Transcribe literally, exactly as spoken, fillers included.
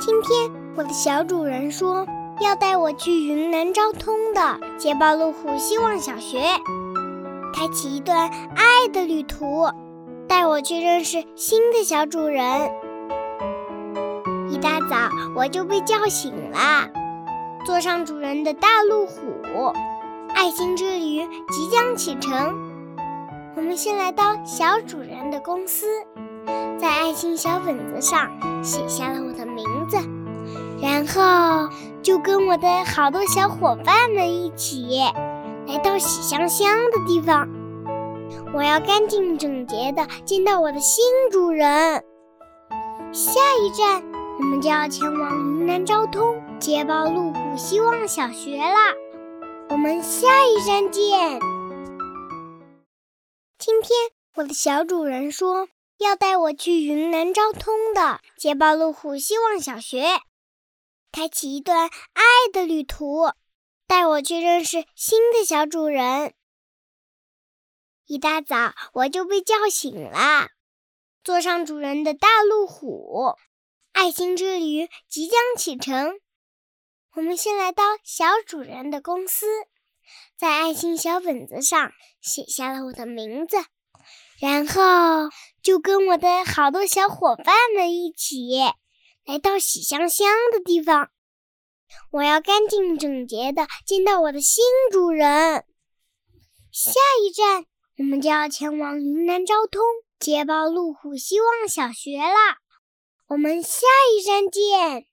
今天我的小主人说要带我去云南昭通的捷豹路虎希望小学，开启一段爱的旅途，带我去认识新的小主人。一大早我就被叫醒了，坐上主人的大路虎，爱心之旅即将启程。我们先来到小主人的公司，在爱心小本子上写下了我的名字，然后就跟我的好多小伙伴们一起来到喜香香的地方。我要干净整洁地见到我的新主人。下一站我们就要前往云南昭通捷豹路虎希望小学啦，我们下一站见。今天我的小主人说要带我去云南昭通的捷豹路虎希望小学，开启一段爱的旅途，带我去认识新的小主人。一大早我就被叫醒了，坐上主人的大路虎，爱心之旅即将启程。我们先来到小主人的公司，在爱心小本子上写下了我的名字，然后就跟我的好多小伙伴们一起来到喜香香的地方。我要干净整洁地见到我的新主人。下一站我们就要前往云南昭通捷豹路虎希望小学啦，我们下一站见。